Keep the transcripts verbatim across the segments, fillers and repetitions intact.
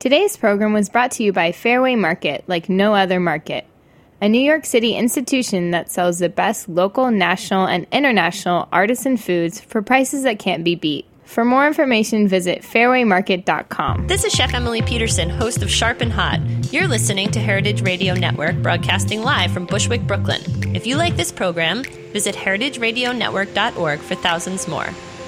Today's program was brought to you by Fairway Market, like no other market, a New York City institution that sells the best local, national, and international artisan foods for prices that can't be beat. For more information, visit fairway market dot com. This is Chef Emily Peterson, host of Sharp and Hot. You're listening to Heritage Radio Network, broadcasting live from Bushwick, Brooklyn. If you like this program, visit heritage radio network dot org for thousands more.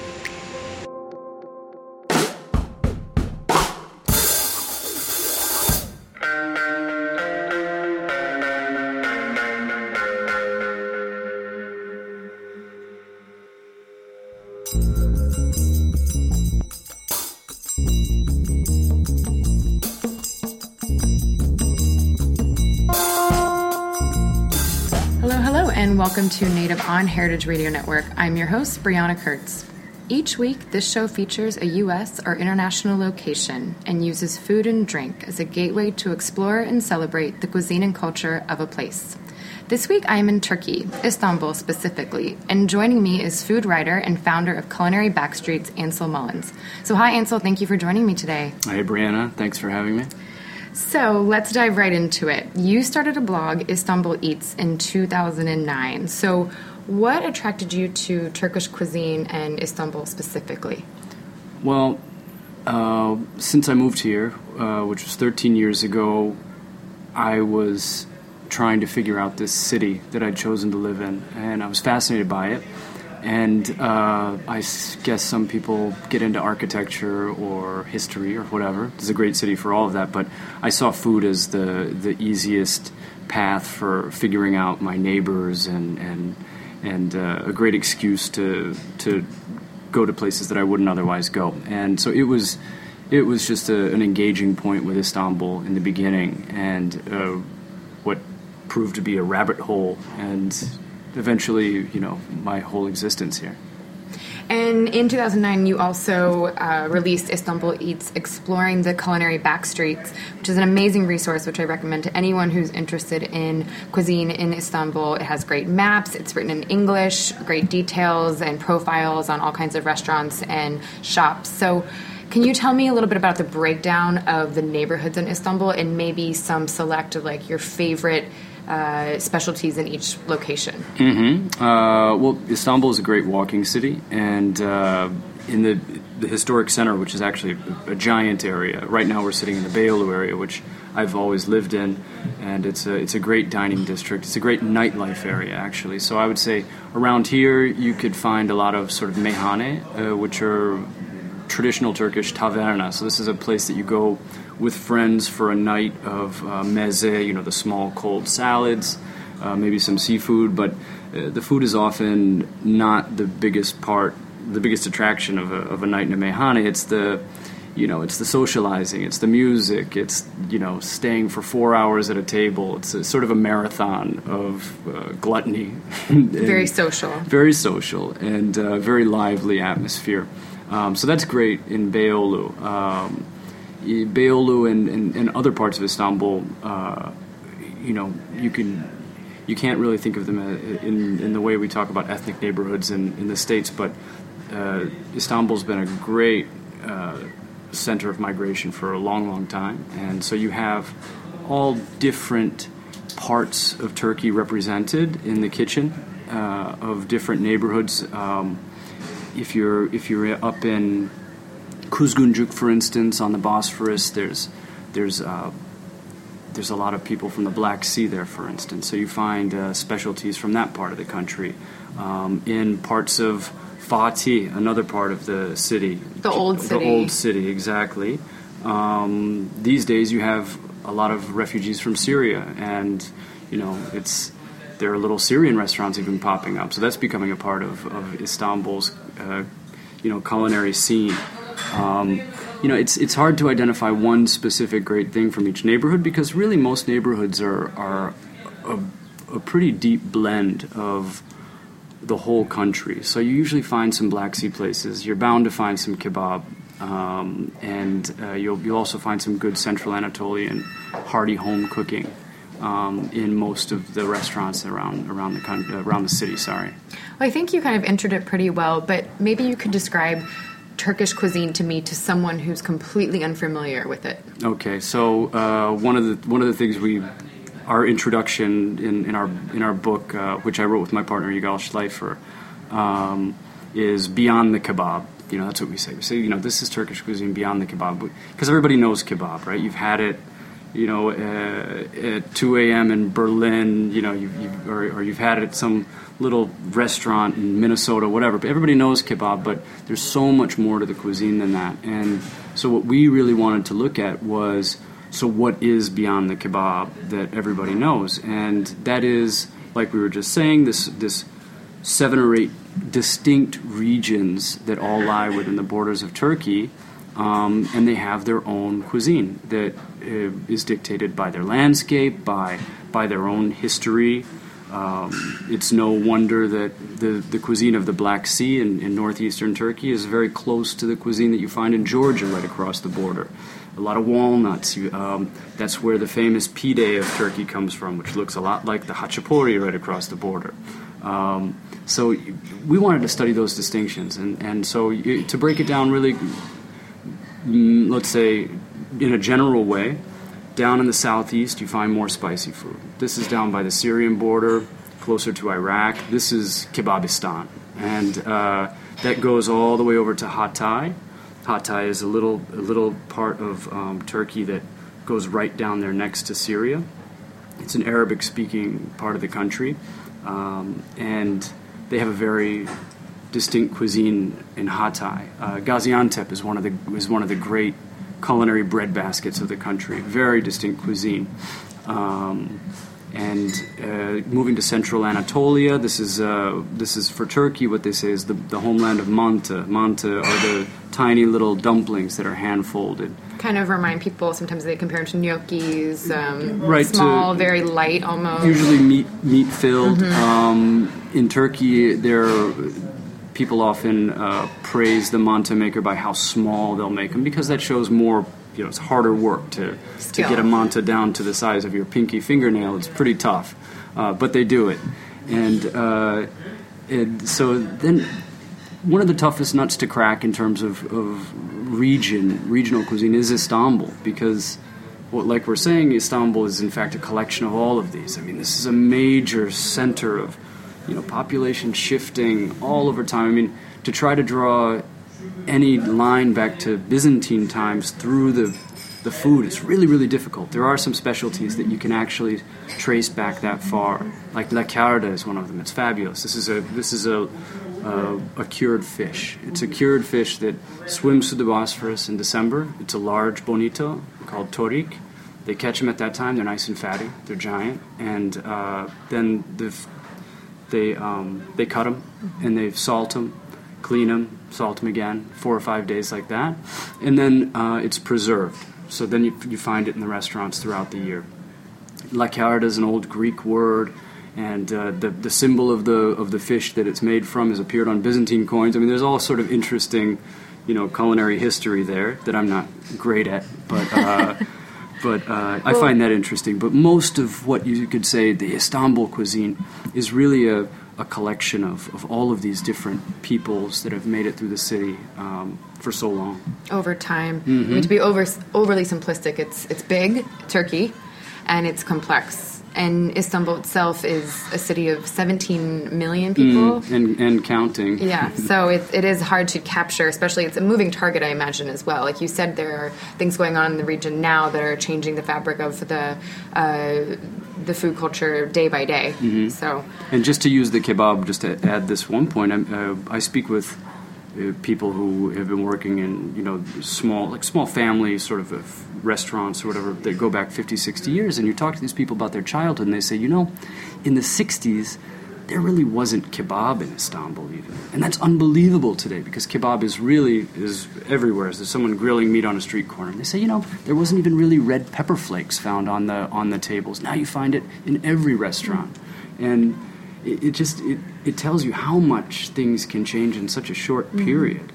Welcome to Native on Heritage Radio Network. I'm your host, Brianna Kurtz. Each week, this show features a U S or international location and uses food and drink as a gateway to explore and celebrate the cuisine and culture of a place. This week, I am in Turkey, Istanbul specifically, and joining me is food writer and founder of Culinary Backstreets, Ansel Mullins. So hi, Ansel. Thank you for joining me today. Hi, Brianna. Thanks for having me. So let's dive right into it. You started a blog, Istanbul Eats, in two thousand nine. So what attracted you to Turkish cuisine and Istanbul specifically? Well, uh, since I moved here, uh, which was thirteen years ago, I was trying to figure out this city that I'd chosen to live in, and I was fascinated by it. And uh, I guess some people get into architecture or history or whatever. It's a great city for all of that, but I saw food as the the easiest path for figuring out my neighbors and and and uh, a great excuse to to go to places that I wouldn't otherwise go. And so it was it was just a, an engaging point with Istanbul in the beginning, and uh, what proved to be a rabbit hole, and eventually, you know, my whole existence here. And in two thousand nine, you also uh, released Istanbul Eats, Exploring the Culinary Backstreets, which is an amazing resource, which I recommend to anyone who's interested in cuisine in Istanbul. It has great maps, it's written in English, great details and profiles on all kinds of restaurants and shops. So can you tell me a little bit about the breakdown of the neighborhoods in Istanbul and maybe some select of like your favorite Uh, specialties in each location? Mm-hmm. Uh, well, Istanbul is a great walking city, and uh, in the the historic center, which is actually a, a giant area. Right now, we're sitting in the Beyoğlu area, which I've always lived in, and it's a it's a great dining district. It's a great nightlife area, actually. So I would say around here you could find a lot of sort of meyhane, uh, which are traditional Turkish taverna. So this is a place that you go with friends for a night of uh, meze, you know, the small cold salads, uh, maybe some seafood, but uh, the food is often not the biggest part, the biggest attraction of a, of a night in a meyhane. It's the, you know, it's the socializing, it's the music, it's, you know, staying for four hours at a table. It's a, sort of a marathon of uh, gluttony. Very social. Very social, and uh, very lively atmosphere. Um, so that's great in Beyoğlu. Um, Beyoğlu and, and, and other parts of Istanbul, uh, you know, you can you can't really think of them in in the way we talk about ethnic neighborhoods in, in the States, but uh, Istanbul's been a great uh, center of migration for a long, long time, and so you have all different parts of Turkey represented in the kitchen uh, of different neighborhoods. Um, if you're if you're up in Kuzguncuk, for instance, on the Bosphorus, there's there's uh, there's a lot of people from the Black Sea there, for instance. So you find uh, specialties from that part of the country. Um, in parts of Fatih, another part of the city, the old city, the old city, exactly. Um, these days, you have a lot of refugees from Syria, and you know it's there are little Syrian restaurants even popping up. So that's becoming a part of, of Istanbul's uh, you know culinary scene. Um, you know, it's it's hard to identify one specific great thing from each neighborhood, because really most neighborhoods are are a, a pretty deep blend of the whole country. So you usually find some Black Sea places. You're bound to find some kebab, um, and uh, you'll you'll also find some good Central Anatolian hearty home cooking um, in most of the restaurants around around the around the city. Sorry. Well, I think you kind of entered it pretty well, but maybe you could describe Turkish cuisine to me to someone who's completely unfamiliar with it? Okay, so uh, one of the one of the things we, our introduction in, in our in our book, uh, which I wrote with my partner Yigal Schleifer, um, is Beyond the Kebab. You know, that's what we say. We say, you know, this is Turkish cuisine beyond the kebab, because everybody knows kebab, right? You've had it, you know, uh, at two a.m. in Berlin, you know, you, you, or, or you've had it at some little restaurant in Minnesota, whatever. But everybody knows kebab, but there's so much more to the cuisine than that. And so what we really wanted to look at was, so what is beyond the kebab that everybody knows? And that is, like we were just saying, this this seven or eight distinct regions that all lie within the borders of Turkey, um, and they have their own cuisine that uh, is dictated by their landscape, by by their own history. Um, it's no wonder that the, the cuisine of the Black Sea in, in northeastern Turkey is very close to the cuisine that you find in Georgia right across the border. A lot of walnuts. You, um, that's where the famous pide of Turkey comes from, which looks a lot like the hachapuri right across the border. Um, so we wanted to study those distinctions, and, and so you, to break it down really, mm, let's say, in a general way, down in the southeast you find more spicy food. This is down by the Syrian border, closer to Iraq. This is Kebabistan, and uh, that goes all the way over to Hatay. Hatay is a little a little part of um, Turkey that goes right down there next to Syria. It's an Arabic-speaking part of the country. Um, and they have a very distinct cuisine in Hatay. Uh, Gaziantep is one of the is one of the great culinary breadbaskets of the country. Very distinct cuisine. Um, and uh, moving to central Anatolia, this is uh, this is for Turkey. What they say is the, the homeland of manta. Manta are the tiny little dumplings that are hand folded. Kind of remind people, sometimes they compare them to gnocchis, um, right, small, to, very light almost. Usually meat meat filled. Mm-hmm. Um, in Turkey, there people often uh, praise the manta maker by how small they'll make them, because that shows more, you know, it's harder work to, to get a manta down to the size of your pinky fingernail. It's pretty tough, uh, but they do it. And, uh, and so then one of the toughest nuts to crack in terms of, of region, regional cuisine is Istanbul, because, well, like we're saying, Istanbul is in fact a collection of all of these. I mean, this is a major center of, you know, population shifting all over time. I mean, to try to draw any line back to Byzantine times through the the food, it's really, really difficult. There are some specialties that you can actually trace back that far. Like la carda is one of them. It's fabulous. This is a this is a uh, a cured fish. It's a cured fish that swims through the Bosphorus in December. It's a large bonito called torik. They catch them at that time. They're nice and fatty. They're giant, and uh, then the they um, they cut them and they salt them, clean them, salt them again, four or five days like that, and then uh, it's preserved. So then you, you find it in the restaurants throughout the year. La carda is an old Greek word, and uh, the the symbol of the of the fish that it's made from has appeared on Byzantine coins. I mean, there's all sort of interesting, you know, culinary history there that I'm not great at, but uh, but uh, I find that interesting. But most of what you could say, the Istanbul cuisine, is really a a collection of, of all of these different peoples that have made it through the city um, for so long. Over time. Mm-hmm. I mean, to be over, overly simplistic, it's it's big, Turkey, and it's complex. And Istanbul itself is a city of seventeen million people. Mm, and, and counting. Yeah, so it, it is hard to capture, especially it's a moving target, I imagine, as well. Like you said, there are things going on in the region now that are changing the fabric of the uh, the food culture day by day. Mm-hmm. So, and just to use the kebab, just to add this one point, uh, I speak with uh, people who have been working in, you know, small, like small family sort of uh, restaurants or whatever that go back fifty, sixty years, and you talk to these people about their childhood, and they say, you know, in the sixties, there really wasn't kebab in Istanbul even. And that's unbelievable today, because kebab is really, is everywhere. There's someone grilling meat on a street corner. And they say, you know, there wasn't even really red pepper flakes found on the on the tables. Now you find it in every restaurant. And it, it just, it, it tells you how much things can change in such a short mm-hmm. period.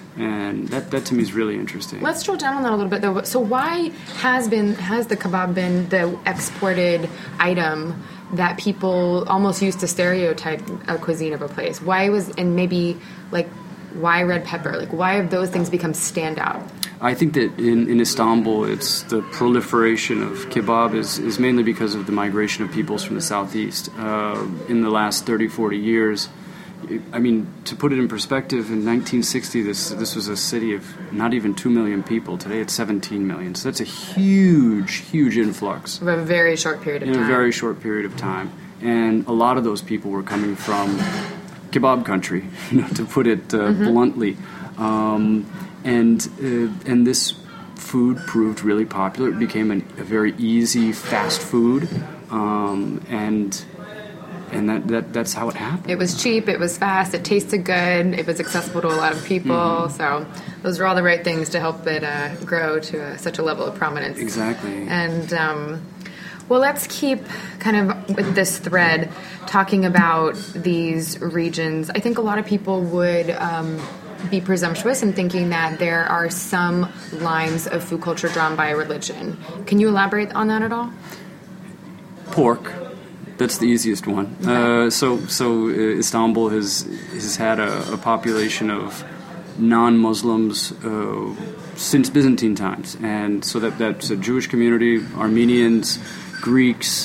And that, that to me is really interesting. Let's drill down on that a little bit, though. So why has been has the kebab been the exported item that people almost used to stereotype a cuisine of a place? Why was, and maybe like Why red pepper? Like, why have those things become standout? I think that in, in Istanbul, it's the proliferation of kebab is, is mainly because of the migration of peoples from the southeast. Uh, in the last thirty, forty years, I mean, to put it in perspective, in nineteen sixty, this this was a city of not even two million people. Today it's seventeen million. So that's a huge, huge influx. Over a very short period of in time. In a very short period of time. And a lot of those people were coming from kebab country, you know, to put it uh, mm-hmm. bluntly. Um, and uh, and this food proved really popular. It became an, a very easy, fast food. Um, and... And that, that that's how it happened. It was cheap, it was fast, it tasted good, it was accessible to a lot of people. Mm-hmm. So those are all the right things to help it uh, grow to a, such a level of prominence. Exactly. And, um, well, let's keep kind of with this thread talking about these regions. I think a lot of people would um, be presumptuous in thinking that there are some lines of food culture drawn by religion. Can you elaborate on that at all? Pork. That's the easiest one. Uh, so, so uh, Istanbul has has had a, a population of non-Muslims uh, since Byzantine times, and so that that's a Jewish community, Armenians, Greeks,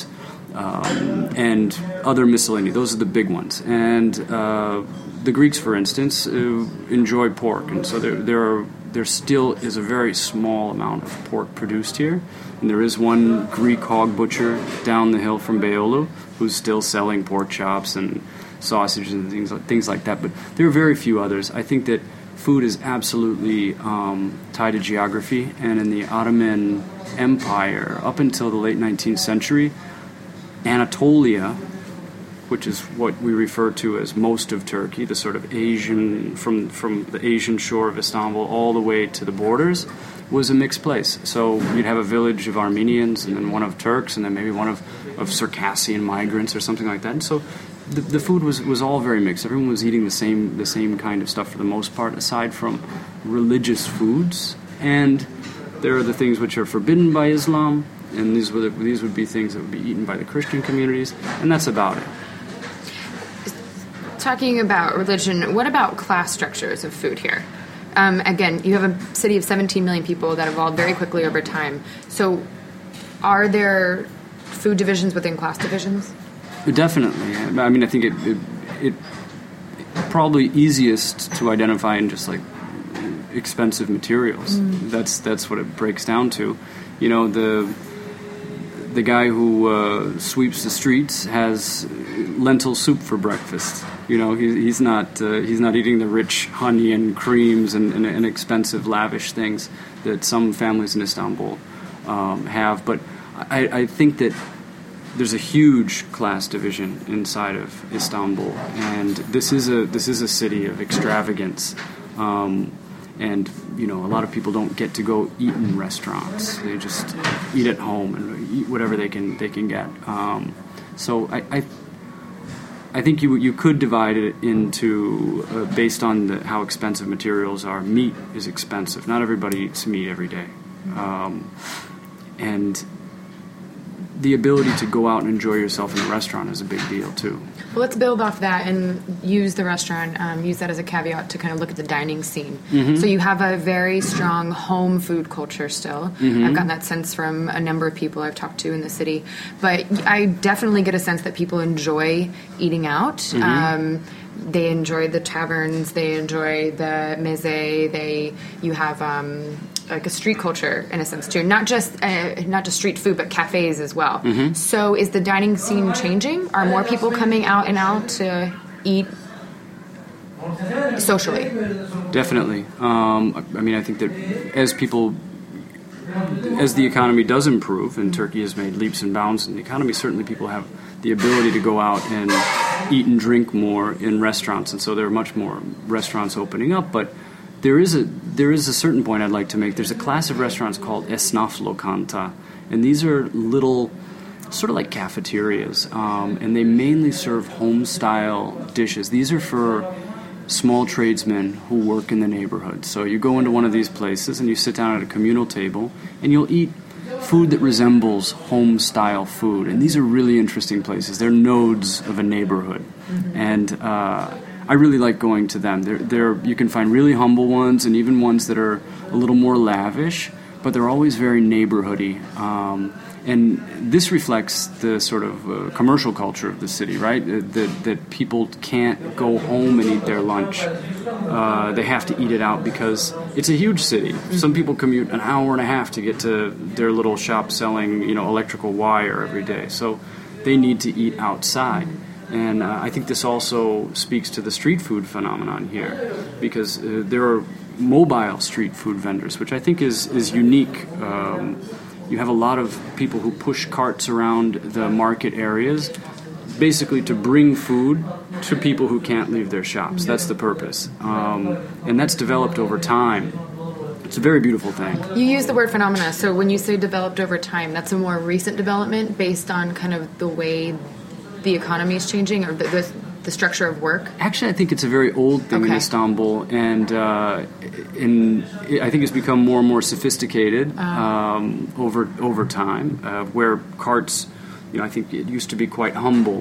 um, and other miscellany. Those are the big ones. And uh, the Greeks, for instance, uh, enjoy pork, and so there there are there still is a very small amount of pork produced here. And there is one Greek hog butcher down the hill from Beyoğlu who's still selling pork chops and sausages and things like, things like that. But there are very few others. I think that food is absolutely um, tied to geography. And in the Ottoman Empire, up until the late nineteenth century, Anatolia, which is what we refer to as most of Turkey, the sort of Asian, from, from the Asian shore of Istanbul all the way to the borders, was a mixed place. So you'd have a village of Armenians and then one of Turks and then maybe one of, of Circassian migrants or something like that. And so the, the food was, was all very mixed. Everyone was eating the same the same kind of stuff for the most part, aside from religious foods. And there are the things which are forbidden by Islam, and these would, these would be things that would be eaten by the Christian communities, and that's about it. Talking about religion, what about class structures of food here? Um, again, you have a city of seventeen million people that evolved very quickly over time. So are there food divisions within class divisions? Definitely. I mean, I think it, it, it probably easiest to identify in just like expensive materials. Mm. That's that's what it breaks down to. You know, the the guy who uh, sweeps the streets has lentil soup for breakfast. You know, he, he's not uh, he's not eating the rich honey and creams and, and, and expensive, lavish things that some families in Istanbul um, have. But I, I think that there's a huge class division inside of Istanbul, and this is a this is a city of extravagance. Um, and you know, a lot of people don't get to go eat in restaurants; they just eat at home and eat whatever they can they can get. Um, so I. I I think you you could divide it into, uh, based on the, how expensive materials are. Meat is expensive. Not everybody eats meat every day. Um, and the ability to go out and enjoy yourself in a restaurant is a big deal, too. Well, let's build off that and use the restaurant, um, use that as a caveat to kind of look at the dining scene. Mm-hmm. So you have a very strong home food culture still. Mm-hmm. I've gotten that sense from a number of people I've talked to in the city. But I definitely get a sense that people enjoy eating out. Mm-hmm. Um, they enjoy the taverns. They enjoy the meze. They, you have... Um, like a street culture in a sense too, not just uh, not just street food, but cafes as well. Mm-hmm. So is the dining scene changing? Are more people coming out and out to eat socially? Definitely. Um, I mean, I think that as people, as the economy does improve, and Turkey has made leaps and bounds in the economy, certainly people have the ability to go out and eat and drink more in restaurants, and so there are much more restaurants opening up, but There is a there is a certain point I'd like to make. There's a class of restaurants called esnaf lokanta, and these are little, sort of like cafeterias, um, and they mainly serve home-style dishes. These are for small tradesmen who work in the neighborhood. So you go into one of these places and you sit down at a communal table, and you'll eat food that resembles home-style food. And these are really interesting places. They're nodes of a neighborhood, mm-hmm. and uh, I really like going to them. They're, they're, you can find really humble ones and even ones that are a little more lavish, but they're always very neighborhoody. Um, and this reflects the sort of uh, commercial culture of the city, right? That, that people can't go home and eat their lunch. Uh, they have to eat it out because it's a huge city. Some people commute an hour and a half to get to their little shop selling, you know, electrical wire every day. So they need to eat outside. And uh, I think this also speaks to the street food phenomenon here, because uh, there are mobile street food vendors, which I think is, is unique. Um, you have a lot of people who push carts around the market areas, basically to bring food to people who can't leave their shops. That's the purpose. Um, and that's developed over time. It's a very beautiful thing. You use the word phenomena, so when you say developed over time, that's a more recent development based on kind of the way the economy is changing, or the, the, the structure of work? Actually, I think it's a very old thing okay. in Istanbul, and uh, in, I think it's become more and more sophisticated uh. um, over over time, uh, where carts, you know, I think it used to be quite humble.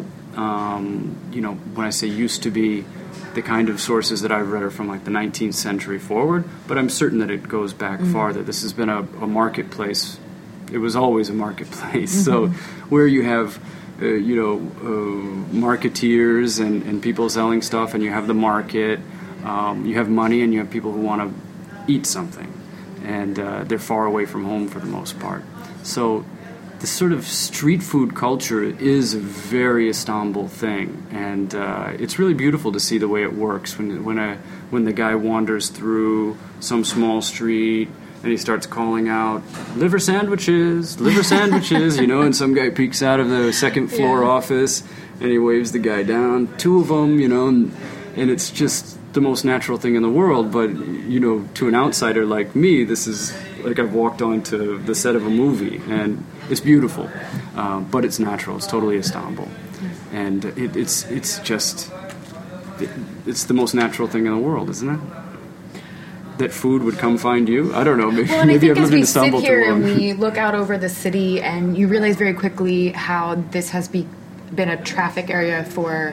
Um, you know, when I say used to be, the kind of sources that I've read are from like the nineteenth century forward, but I'm certain that it goes back mm-hmm. farther. This has been a, a marketplace. It was always a marketplace. Mm-hmm. So where you have, uh, you know, uh, marketeers and, and people selling stuff, and you have the market, um, you have money, and you have people who want to eat something. And uh, they're far away from home for the most part. So this sort of street food culture is a very Istanbul thing, and uh, it's really beautiful to see the way it works when when a when the guy wanders through some small street and he starts calling out liver sandwiches, liver sandwiches, you know, and some guy peeks out of the second floor yeah. office and he waves the guy down, two of them, you know, and, and it's just the most natural thing in the world. But you know, to an outsider like me, this is like I've walked onto the set of a movie, and it's beautiful, uh, but it's natural. It's totally Istanbul, and it, it's it's just it, it's the most natural thing in the world, isn't it? That food would come find you. I don't know. Maybe, well, and maybe I I've think lived in as we Istanbul sit here too long. and we look out over the city, and you realize very quickly how this has be, been a traffic area for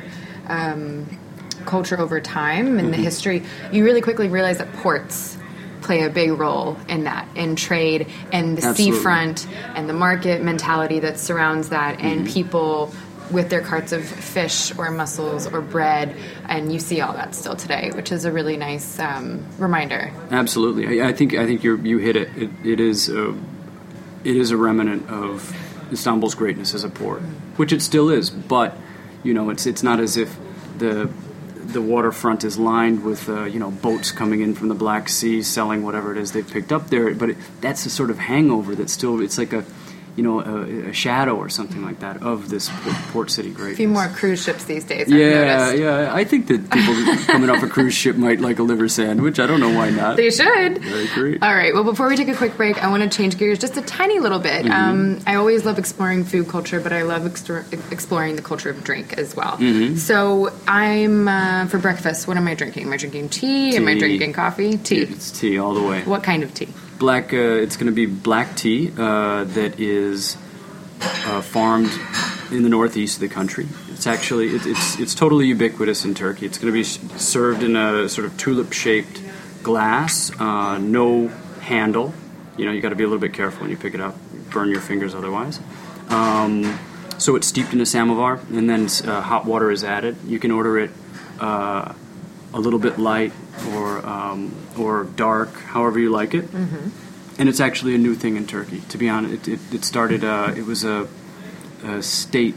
um, culture over time and mm-hmm. the history. You really quickly realize that ports play a big role in that, in trade, and the Absolutely. seafront, and the market mentality that surrounds that, and mm-hmm. people with their carts of fish or mussels or bread, and you see all that still today, which is a really nice um, reminder. Absolutely, I, I think I think you you hit it. It, it is a, it is a remnant of Istanbul's greatness as a port, mm-hmm. which it still is. But you know, it's it's not as if the the waterfront is lined with uh, you know boats coming in from the Black Sea selling whatever it is they've picked up there. But it, that's a sort of hangover that's still, it's like a you know a, a shadow or something like that of this port, port city greatness. A few more cruise ships these days. Yeah, I've yeah. I think that people coming off a cruise ship might like a liver sandwich. I don't know why not. They should. I agree. All right. Well, before we take a quick break, I want to change gears just a tiny little bit. Mm-hmm. Um, I always love exploring food culture, but I love extor- exploring the culture of drink as well. Mm-hmm. So I'm uh, for breakfast. What am I drinking? Am I drinking tea? tea. Am I drinking coffee? Tea. It's tea all the way. What kind of tea? Black. Uh, it's going to be black tea uh, that is uh, farmed in the northeast of the country. It's actually it, it's it's totally ubiquitous in Turkey. It's going to be served in a sort of tulip-shaped glass, uh, no handle. You know, you got to be a little bit careful when you pick it up. Burn your fingers otherwise. Um, so it's steeped in a samovar, and then uh, hot water is added. You can order it uh, a little bit light or um, or dark, however you like it. Mm-hmm. And it's actually a new thing in Turkey. To be honest, it, it, it started. Uh, it was a, a state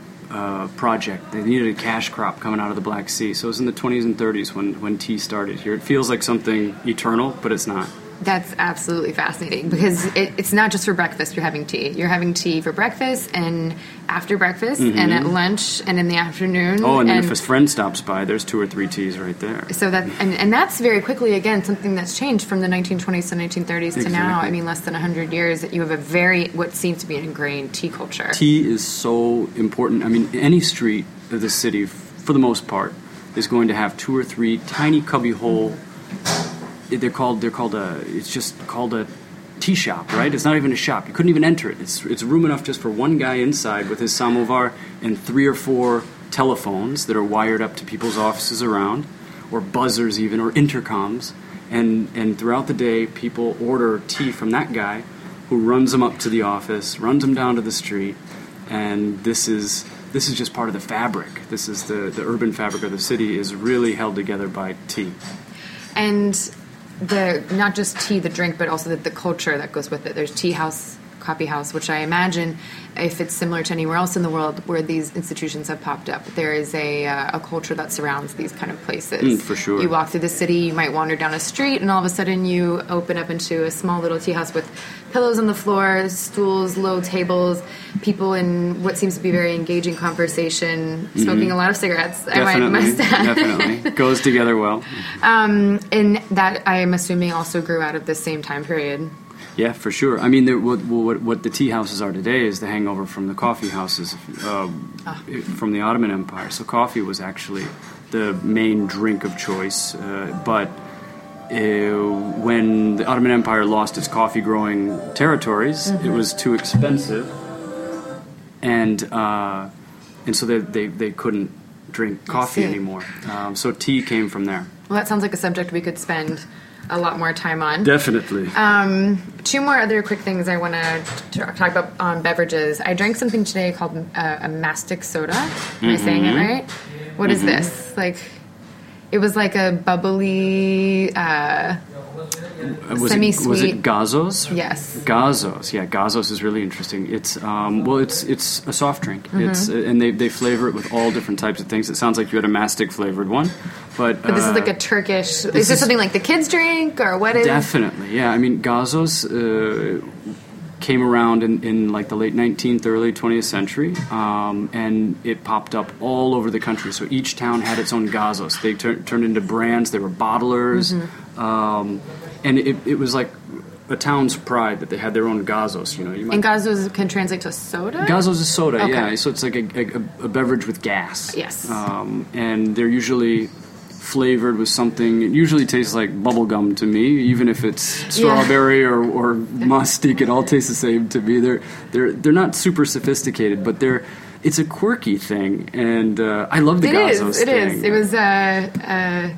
uh, project. They needed a cash crop coming out of the Black Sea. So it was in the twenties and thirties when when tea started here. It feels like something eternal, but it's not. That's absolutely fascinating, because it, it's not just for breakfast you're having tea. You're having tea for breakfast and after breakfast mm-hmm. and at lunch and in the afternoon. Oh, and then and if a friend stops by, there's two or three teas right there. So that and, and that's very quickly, again, something that's changed from the nineteen twenties to nineteen thirties exactly. to now. I mean, less than one hundred years, that you have a very, what seems to be an ingrained tea culture. Tea is so important. I mean, any street of the city, for the most part, is going to have two or three tiny cubbyhole. They're called. They're called a. It's just called a tea shop, right? It's not even a shop. You couldn't even enter it. It's it's room enough just for one guy inside with his samovar and three or four telephones that are wired up to people's offices around, or buzzers even, or intercoms. And, and throughout the day, people order tea from that guy who runs them up to the office, runs them down to the street, and this is this is just part of the fabric. This is the, the urban fabric of the city is really held together by tea. And the not just tea, the drink, but also the, the culture that goes with it. There's tea house, coffee house, which I imagine, if it's similar to anywhere else in the world where these institutions have popped up, there is a uh, a culture that surrounds these kind of places. Mm, for sure. You walk through the city, you might wander down a street, and all of a sudden you open up into a small little tea house with pillows on the floor, stools, low tables, people in what seems to be very engaging conversation, smoking mm-hmm. a lot of cigarettes. Definitely, I must add. Definitely. Goes together well. Um, and that, I am assuming, also grew out of the same time period. Yeah, for sure. I mean, there, what, what, what the tea houses are today is the hangover from the coffee houses uh, oh. from the Ottoman Empire. So coffee was actually the main drink of choice. Uh, but uh, when the Ottoman Empire lost its coffee-growing territories, mm-hmm. it was too expensive, and uh, and so they, they they couldn't drink coffee anymore. Um, so tea came from there. Well, that sounds like a subject we could spend a lot more time on. Definitely. Um, two more other quick things I want to talk about on beverages. I drank something today called uh, a mastic soda. Am mm-hmm. I saying it right? What mm-hmm. is this? Like, it was like a bubbly, uh, was semi-sweet. It, was it Gazos? Yes. Gazos. Yeah, Gazos is really interesting. It's um, well, it's it's a soft drink. Mm-hmm. It's and they, they flavor it with all different types of things. It sounds like you had a mastic flavored one, but but this uh, is like a Turkish. Is this is, something like the kids drink or what is? Definitely. Yeah. I mean, Gazos uh, came around in, in like the late nineteenth, early twentieth century, um, and it popped up all over the country. So each town had its own Gazos. They tur- turned into brands. They were bottlers. Mm-hmm. Um, And it, it was like a town's pride that they had their own Gazos. You know, you might, and Gazos can translate to soda? Gazos is soda, okay. yeah. So it's like a, a, a beverage with gas. Yes. Um, and they're usually flavored with something. It usually tastes like bubble gum to me, even if it's strawberry yeah. or, or mustique. It all tastes the same to me. They're they're they're not super sophisticated, but they're it's a quirky thing, and uh, I love the it Gazos is, it thing. It is. It was uh, uh,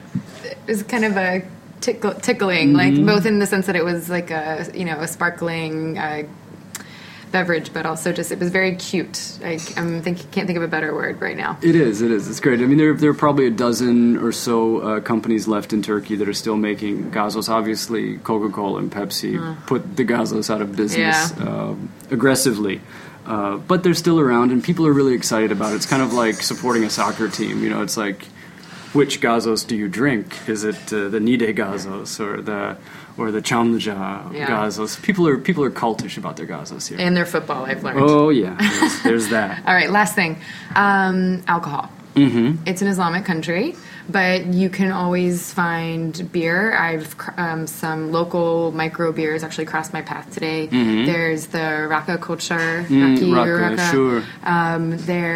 it was kind of a Tickle, tickling, mm-hmm. like both in the sense that it was like a you know a sparkling uh, beverage, but also just it was very cute. I I'm think, can't think of a better word right now. It is, it is. It's great. I mean, there there are probably a dozen or so uh, companies left in Turkey that are still making Gazos. Obviously, Coca-Cola and Pepsi uh. put the Gazos out of business yeah. um, aggressively. Uh, but they're still around, and people are really excited about it. It's kind of like supporting a soccer team. You know, it's like, which Gazos do you drink? Is it uh, the Nide Gazos or the or the Chamja yeah. Gazos? People are people are cultish about their Gazos here. And their football, I've learned. Oh, yeah. There's, there's that. All right, last thing. Um, alcohol. Mm-hmm. It's an Islamic country, but you can always find beer. I've um, some local micro beers actually crossed my path today. Mm-hmm. There's the Raka Kochar, mm, Raki, Raka, Raka. Sure. Um,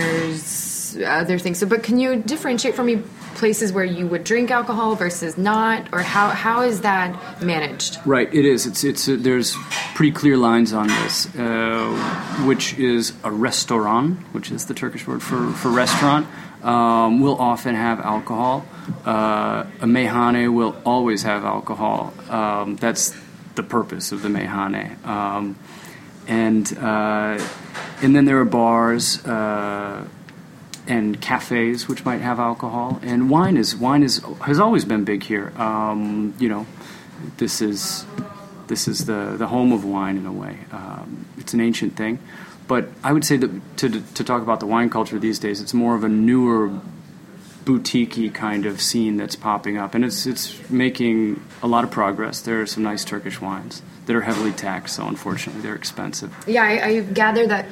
there's other things. So, but can you differentiate for me places where you would drink alcohol versus not, or how how is that managed? Right, it is. It's it's uh, there's pretty clear lines on this, uh, which is a restaurant, which is the Turkish word for for restaurant. Um, will often have alcohol. Uh, a meyhane will always have alcohol. Um, that's the purpose of the meyhane. Um, and uh, and then there are bars uh, and cafes which might have alcohol. And wine is wine is has always been big here. Um, you know, this is this is the the home of wine in a way. Um, it's an ancient thing. But I would say that to to talk about the wine culture these days, it's more of a newer, boutique-y kind of scene that's popping up, and it's it's making a lot of progress. There are some nice Turkish wines that are heavily taxed, so unfortunately they're expensive. Yeah, I, I gather that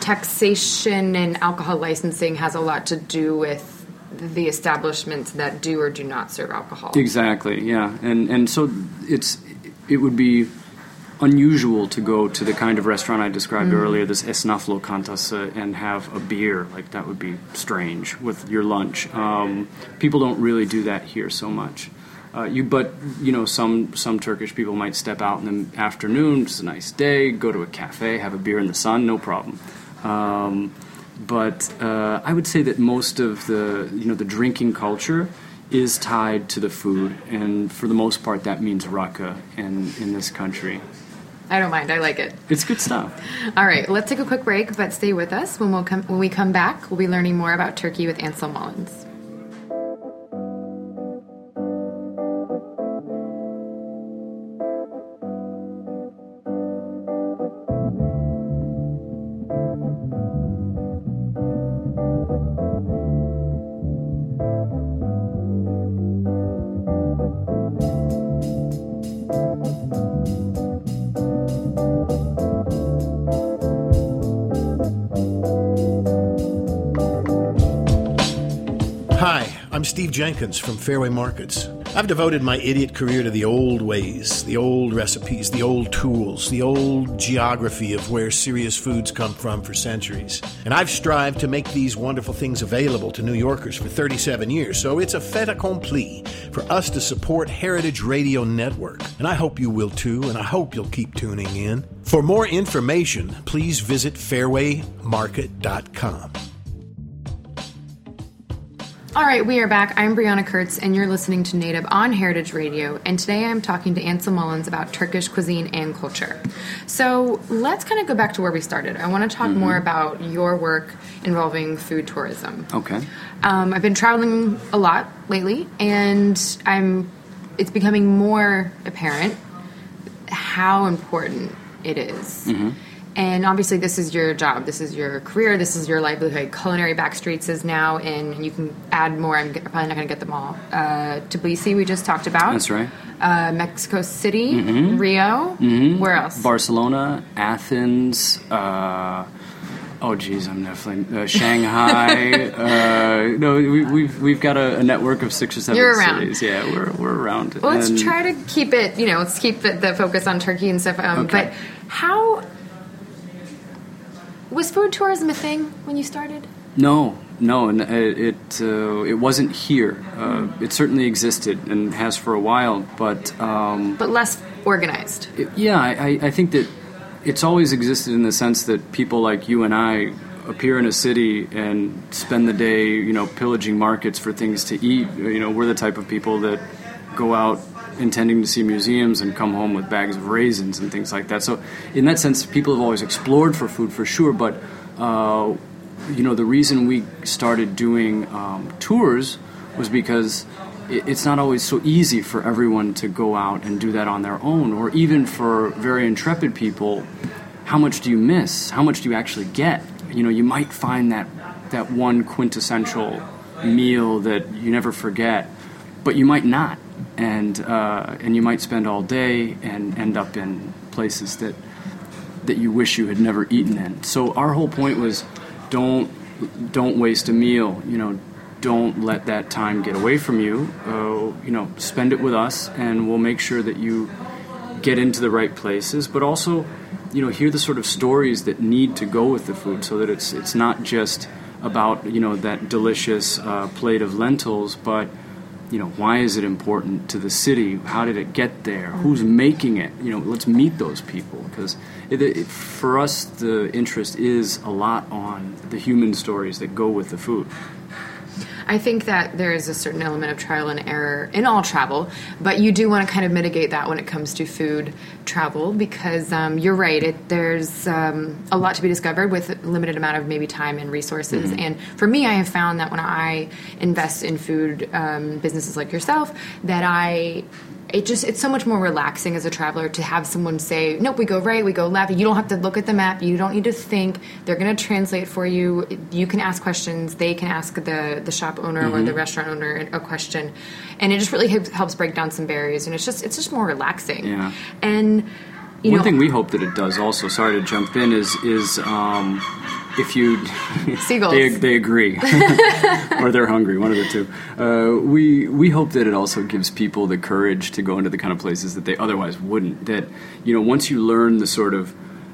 taxation and alcohol licensing has a lot to do with the establishments that do or do not serve alcohol. Exactly, yeah, and and so it's it would be unusual to go to the kind of restaurant I described mm. earlier, this esnaf lokantası, and have a beer. Like, that would be strange with your lunch. Um, people don't really do that here so much. Uh, you, but you know, some some Turkish people might step out in the afternoon. It's a nice day. Go to a cafe, have a beer in the sun, no problem. Um, but uh, I would say that most of the you know the drinking culture is tied to the food, and for the most part, that means raka in in this country. I don't mind. I like it. It's good stuff. All right, let's take a quick break, but stay with us. When we'll come when we come back, we'll be learning more about Turkey with Ansel Mullins. I'm Steve Jenkins from Fairway Markets. I've devoted my idiot career to the old ways, the old recipes, the old tools, the old geography of where serious foods come from for centuries. And I've strived to make these wonderful things available to New Yorkers for thirty-seven years, so it's a fait accompli for us to support Heritage Radio Network. And I hope you will too, and I hope you'll keep tuning in. For more information, please visit fairway market dot com. All right, we are back. I'm Brianna Kurtz, and you're listening to Native on Heritage Radio. And today I'm talking to Ansel Mullins about Turkish cuisine and culture. So let's kind of go back to where we started. I want to talk mm-hmm. more about your work involving food tourism. Okay. Um, I've been traveling a lot lately, and I'm. It's becoming more apparent how important it is. Mm-hmm. And obviously, this is your job. This is your career. This is your livelihood. Culinary Backstreets is now in, and you can add more. I'm probably not going to get them all. Uh, Tbilisi, we just talked about. That's right. Uh, Mexico City, mm-hmm. Rio. Mm-hmm. Where else? Barcelona, Athens. Uh, oh, geez, I'm definitely uh, Shanghai. uh, no, we, we've we've got a, a network of six or seven You're around. cities. Yeah, we're we're around. Well, let's and try to keep it. You know, let's keep the, the focus on Turkey and stuff. Um, okay. But how. Was food tourism a thing when you started? No, no, and it it, uh, it wasn't here. Uh, it certainly existed and has for a while, but um, but less organized. It, yeah, I, I think that it's always existed in the sense that people like you and I appear in a city and spend the day, you know, pillaging markets for things to eat. You know, we're the type of people that go out intending to see museums and come home with bags of raisins and things like that. So in that sense, people have always explored for food for sure, but uh, you know, the reason we started doing um, tours was because it, it's not always so easy for everyone to go out and do that on their own, or even for very intrepid people, how much do you miss? How much do you actually get? You know, you might find that, that one quintessential meal that you never forget, but you might not. And uh, and you might spend all day and end up in places that that you wish you had never eaten in. So our whole point was, don't don't waste a meal. You know, don't let that time get away from you. Uh, you know, spend it with us, and we'll make sure that you get into the right places. But also, you know, hear the sort of stories that need to go with the food, so that it's it's not just about, you know, that delicious uh, plate of lentils, but you know, why is it important to the city? How did it get there? Who's making it? You know, let's meet those people, because it, it, for us, the interest is a lot on the human stories that go with the food. I think that there is a certain element of trial and error in all travel, but you do want to kind of mitigate that when it comes to food travel, because um, you're right, it, there's um, a lot to be discovered with a limited amount of maybe time and resources. Mm-hmm. And for me, I have found that when I invest in food um, businesses like yourself, that I... It just, it's so much more relaxing as a traveler to have someone say, nope, we go right, we go left. You don't have to look at the map. You don't need to think. They're going to translate for you. You can ask questions. They can ask the, the shop owner mm-hmm. or the restaurant owner a question. And it just really helps break down some barriers. And it's just, it's just more relaxing. Yeah. And, you One know, thing we hope that it does also, sorry to jump in, is, is um, if you... Seagulls. they, they agree. Or they're hungry, one of the two. Uh, we we hope that it also gives people the courage to go into the kind of places that they otherwise wouldn't. That, you know, once you learn the sort of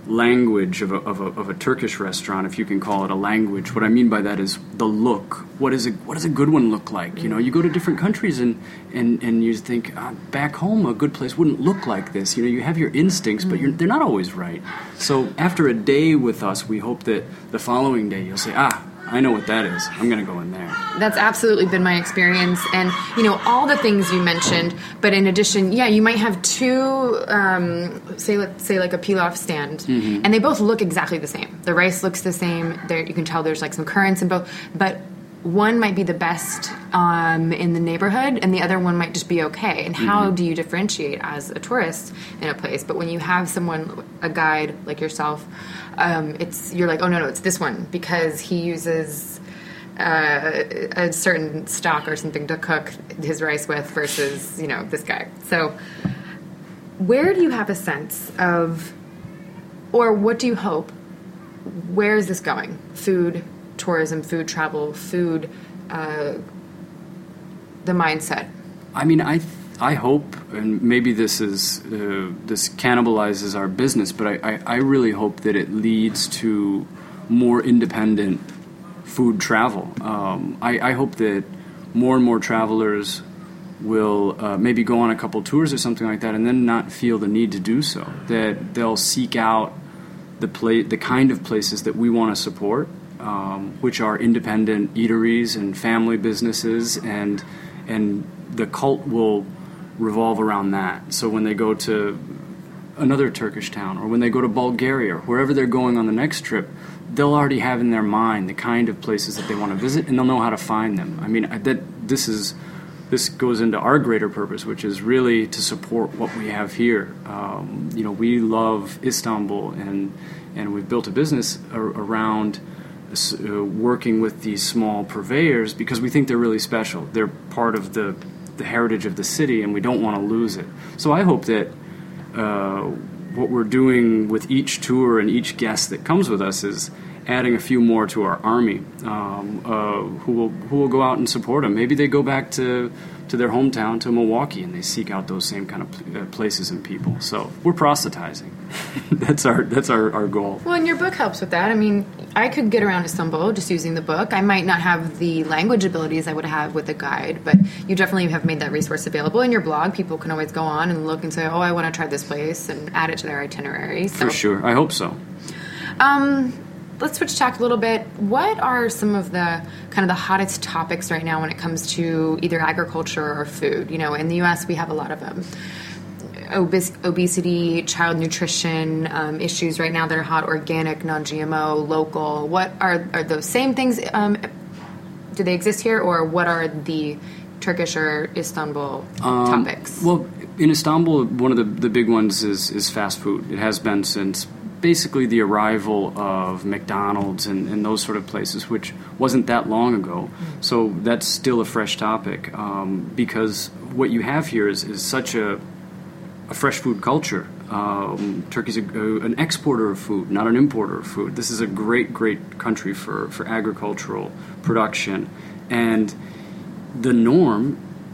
language of a, of, a, of a Turkish restaurant, if you can call it a language. What I mean by that is the look. What is a what does a good one look like? You know, you go to different countries and and, and you think uh, back home a good place wouldn't look like this. You know, you have your instincts, but you're, they're not always right. So after a day with us, we hope that the following day you'll say, ah, I know what that is. I'm going to go in there. That's absolutely been my experience. And, you know, all the things you mentioned, but in addition, yeah, you might have two, um, say, let's say like a pilaf stand, mm-hmm. and they both look exactly the same. The rice looks the same. There, you can tell there's like some currants in both, but one might be the best um, in the neighborhood, and the other one might just be okay. And how mm-hmm. do you differentiate as a tourist in a place? But when you have someone, a guide like yourself, um, it's you're like, oh no, no, it's this one because he uses uh, a certain stock or something to cook his rice with versus you know this guy. So, where do you have a sense of, or what do you hope? Where is this going? Food. Tourism, food travel, food, uh, the mindset. I mean, I th- I hope, and maybe this is uh, this cannibalizes our business, but I, I, I really hope that it leads to more independent food travel. Um, I, I hope that more and more travelers will uh, maybe go on a couple tours or something like that, and then not feel the need to do so. That they'll seek out the pla- the kind of places that we want to support. Um, which are independent eateries and family businesses, and and the cult will revolve around that. So when they go to another Turkish town, or when they go to Bulgaria, or wherever they're going on the next trip, they'll already have in their mind the kind of places that they want to visit, and they'll know how to find them. I mean, I, that this is this goes into our greater purpose, which is really to support what we have here. Um, you know, we love Istanbul, and and we've built a business ar- around. Uh, working with these small purveyors because we think they're really special. They're part of the, the heritage of the city, and we don't want to lose it. So I hope that uh, what we're doing with each tour and each guest that comes with us is adding a few more to our army um, uh, who will who will go out and support them. Maybe they go back to to their hometown, to Milwaukee, and they seek out those same kind of pl- uh, places and people. So we're proselytizing. that's our that's our, our goal. Well, and your book helps with that. I mean, I could get around Istanbul just using the book. I might not have the language abilities I would have with a guide, but you definitely have made that resource available in your blog. People can always go on and look and say, oh, I want to try this place, and add it to their itinerary. So, for sure. I hope so. Um... Let's switch tack a little bit. What are some of the kind of the hottest topics right now when it comes to either agriculture or food? You know, in the U S we have a lot of um, obes- obesity, child nutrition um, issues right now that are hot: organic, non-G M O, local. What are are those same things? Um, do they exist here, or what are the Turkish or Istanbul um, topics? Well, in Istanbul, one of the, the big ones is, is fast food. It has been since basically the arrival of McDonald's and, and those sort of places, which wasn't that long ago. Mm-hmm. So that's still a fresh topic um, because what you have here is, is such a, a fresh food culture. Um, Turkey's a, a, an exporter of food, not an importer of food. This is a great, great country for, for agricultural production. And the norm,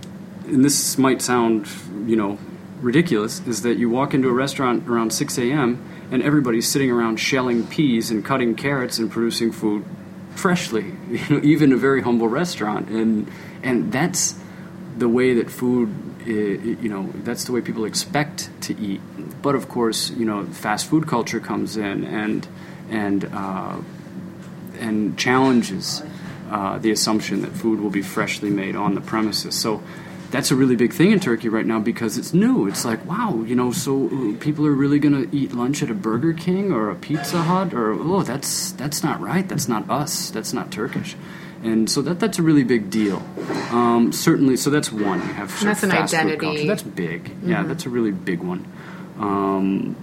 and this might sound, you know, ridiculous, is that you walk into a restaurant around six a.m. and everybody's sitting around shelling peas and cutting carrots and producing food freshly, you know, even a very humble restaurant. And and that's the way that food, you know, that's the way people expect to eat. But of course, you know, fast food culture comes in and and uh, and challenges uh, the assumption that food will be freshly made on the premises. So that's a really big thing in Turkey right now because it's new. It's like, wow, you know, so people are really going to eat lunch at a Burger King or a Pizza Hut, or oh, that's that's not right. That's not us. That's not Turkish. And so that that's a really big deal. Um, certainly, so that's one. You have that's an fast identity. Food culture. That's big. Mm-hmm. Yeah, that's a really big one. Um,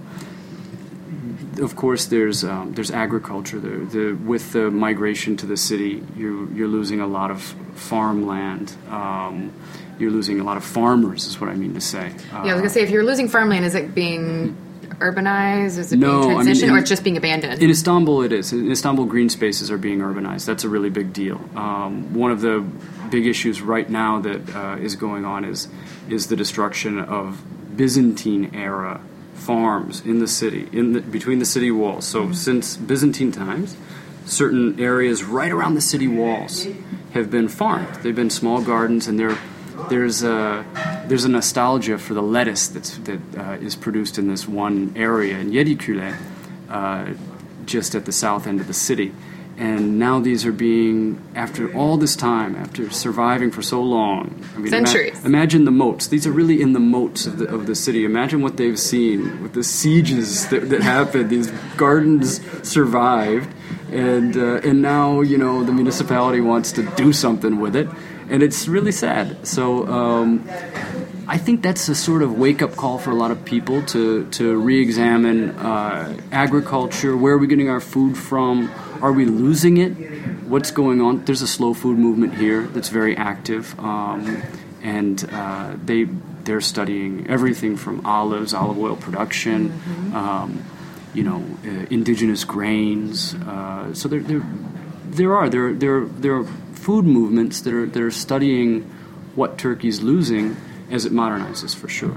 of course, there's um, there's agriculture. There, the with the migration to the city, you you're losing a lot of farmland. Um, you're losing a lot of farmers, is what I mean to say. Uh, yeah, I was gonna say, if you're losing farmland, is it being urbanized? Is it no, being transitioned, I mean, in, or it's just being abandoned? In Istanbul, it is. In Istanbul, green spaces are being urbanized. That's a really big deal. Um, one of the big issues right now that uh, is going on is is the destruction of Byzantine era farms in the city, in the, between the city walls. So mm-hmm. since Byzantine times, certain areas right around the city walls have been farmed. They've been small gardens, and there, there's a there's a nostalgia for the lettuce that's that uh, is produced in this one area in Yedikule, uh, just at the south end of the city. And now these are being, after all this time, after surviving for so long, I mean, centuries. Ima- imagine the moats. These are really in the moats of the of the city. Imagine what they've seen with the sieges that, that happened. These gardens survived, and uh, and now you know the municipality wants to do something with it, and it's really sad. So. Um, I think that's a sort of wake-up call for a lot of people to, to re-examine uh, agriculture. Where are we getting our food from? Are we losing it? What's going on? There's a slow food movement here that's very active, um, and uh, they, they're studying everything from olives, olive oil production, mm-hmm. um, you know, uh, indigenous grains. Uh, so there, there, there are there, there, there are food movements that are that are studying what Turkey's losing as it modernizes, for sure.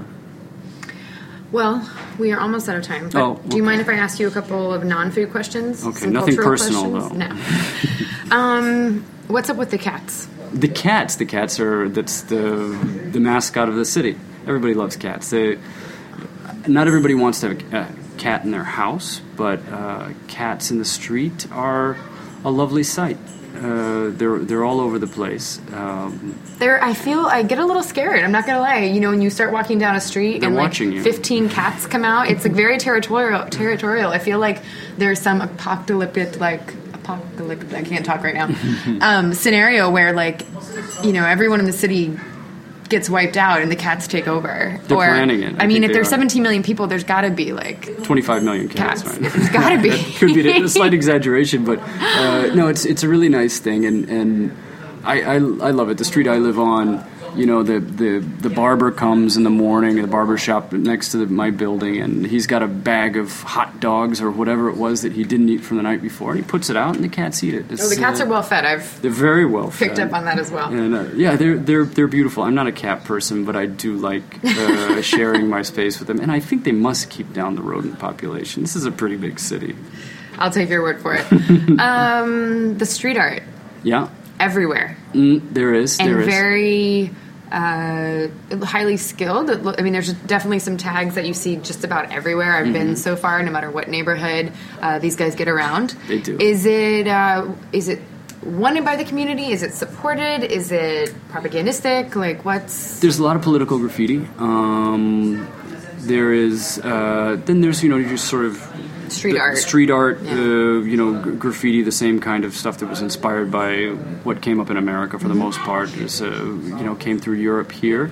Well, we are almost out of time. But oh, okay. Do you mind if I ask you a couple of non-food questions? Okay, Some nothing personal, questions? though. No. um, what's up with the cats? The cats. The cats are, that's the the mascot of the city. Everybody loves cats. They, not everybody wants to have a, a cat in their house, but uh, cats in the street are a lovely sight. Uh, they're they're all over the place. Um, There, I feel I get a little scared. I'm not gonna lie. You know, when you start walking down a street They're and like watching you. fifteen cats come out, it's like very territorial. Territorial. I feel like there's some apocalyptic, like apocalyptic. I can't talk right now. um, scenario where like, you know, everyone in the city gets wiped out and the cats take over. They're or, planning it. I I, mean, think if there's they are. seventeen million people, there's got to be like twenty-five million cats, cats. right? There's got to be. Could be a slight exaggeration, but uh, no, it's it's a really nice thing, and and I, I I love it. The street I live on, you know, the the the barber comes in the morning, the barber shop next to the, my building, and he's got a bag of hot dogs or whatever it was that he didn't eat from the night before, and he puts it out, and the cats eat it. It's, Oh, the cats uh, are well fed. I've They're very well picked fed. up on that as well. And uh, yeah, they're they're they're beautiful. I'm not a cat person, but I do like uh, sharing my space with them, and I think they must keep down the rodent population. This is a pretty big city. I'll take your word for it. um, the street art Yeah, everywhere. mm, there is. And there is. very uh, highly skilled. It lo- I mean, there's definitely some tags that you see just about everywhere. I've been so far, no matter what neighborhood uh, these guys get around. They do. Is it? Uh, is it wanted by the community? Is it supported? Is it propagandistic? Like, what's? There's a lot of political graffiti. Um, there is. Uh, then there's you know you just sort of. Street the art. Street art, Yeah. uh, you know, g- graffiti, the same kind of stuff that was inspired by what came up in America for the most part, is, uh, you know, came through Europe here.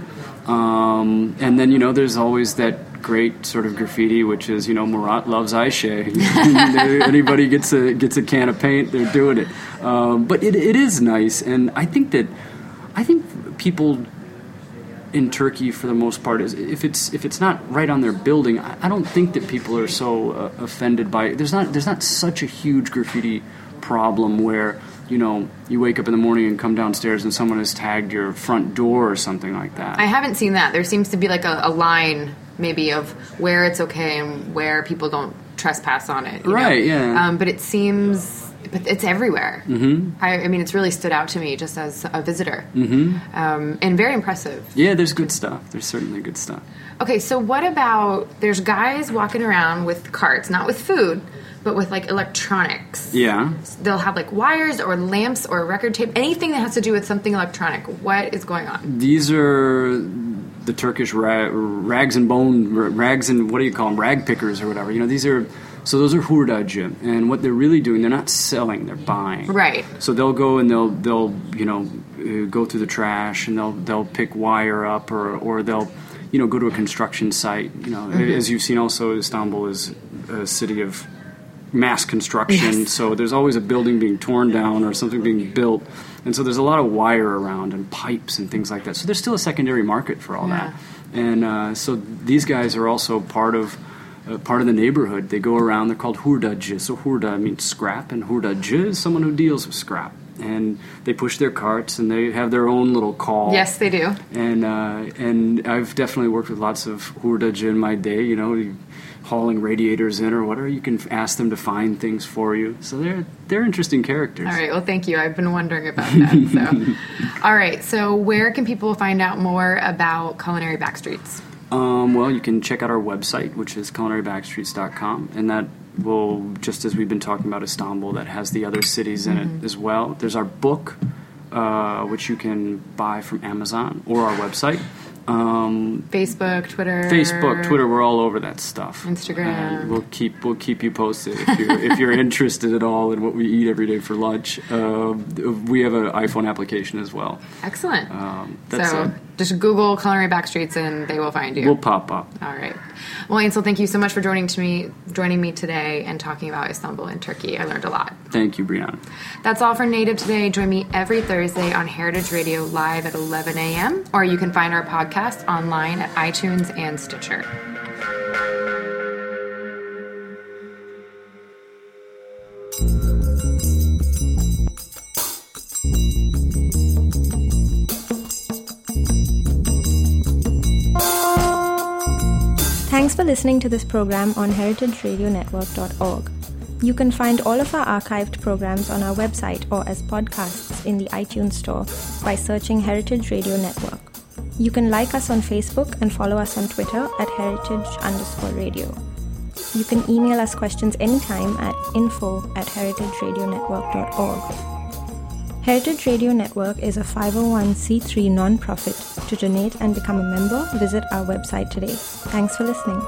Um, and then, you know, there's always that great sort of graffiti, which is, you know, Murat loves Ayşe. Anybody gets a gets a can of paint, they're doing it. Um, but it, it is nice, and I think that, I think people in Turkey, for the most part, is if it's if it's not right on their building, I, I don't think that people are so uh, offended by it. There's not there's not such a huge graffiti problem where you know you wake up in the morning and come downstairs and someone has tagged your front door or something like that. I haven't seen that. There seems to be like a, a line, maybe, of where it's okay and where people don't trespass on it. you Right, know? yeah. Um, but it seems. But it's everywhere. Mm-hmm. I, I mean, it's really stood out to me just as a visitor, mm-hmm. um, and very impressive. Yeah, there's good stuff. There's certainly good stuff. Okay, so what about there's guys walking around with carts, not with food, but with like electronics. Yeah. They'll have like wires or lamps or record tape, anything that has to do with something electronic. What is going on? These are the Turkish ra- rags and bone, rags and, what do you call them, rag pickers or whatever. You know, these are, so those are hurdacı. And what they're really doing, they're not selling, they're buying. Right. So they'll go and they'll, they'll you know, uh, go through the trash and they'll they'll pick wire up or, or they'll, you know, go to a construction site. You know, Mm-hmm. as you've seen also, Istanbul is a city of mass construction. Yes. So there's always a building being torn down or something being built. And so there's a lot of wire around and pipes and things like that. So there's still a secondary market for all Yeah. that. And uh, so these guys are also part of uh, part of the neighborhood. They go around. They're called hurdacı. So hurda means scrap, and hurdacı is someone who deals with scrap. and they push their carts, and they have their own little call. Yes, they do. And uh, and I've definitely worked with lots of hurdacı in my day, you know, hauling radiators in or whatever. You can ask them to find things for you. So they're they're interesting characters. All right, well, thank you. I've been wondering about that. So, all right, so where can people find out more about Culinary Backstreets? Um, well, you can check out our website, which is culinary backstreets dot com, and that will, just as we've been talking about Istanbul, that has the other cities in Mm-hmm. it as well. There's our book, uh, which you can buy from Amazon or our website. Um, Facebook, Twitter, Facebook, Twitter, we're all over that stuff. Instagram. And we'll keep we'll keep you posted if you're, if you're interested at all in what we eat every day for lunch. Uh, we have an iPhone application as well. Excellent. Um, that's so it. just Google Culinary Backstreets and they will find you. We'll pop up. All right. Well, Ansel, thank you so much for joining to me, joining me today and talking about Istanbul and Turkey. I learned a lot. Thank you, Brianna. That's all for Native Today. Join me every Thursday on Heritage Radio live at eleven a.m. or you can find our podcast online at iTunes and Stitcher. Thanks for listening to this program on heritage radio network dot org. You can find all of our archived programs on our website or as podcasts in the iTunes Store by searching Heritage Radio Network. You can like us on Facebook and follow us on Twitter at heritage underscore radio. You can email us questions anytime at info at heritage radio network dot org. Heritage Radio Network is a five oh one c three nonprofit. To donate and become a member, visit our website today. Thanks for listening.